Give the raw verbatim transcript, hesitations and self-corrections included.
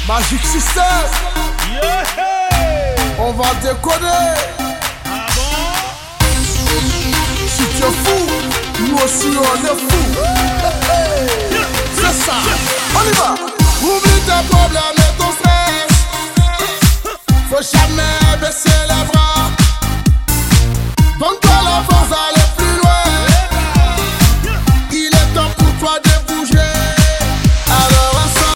Magic System. Yeah. On va déconner. Ah bon? Si tu es fou, nous aussi on est fou. C'est ça. On y va. Oublie tes problèmes et ton stress. Faut jamais baisser les bras. Donne-toi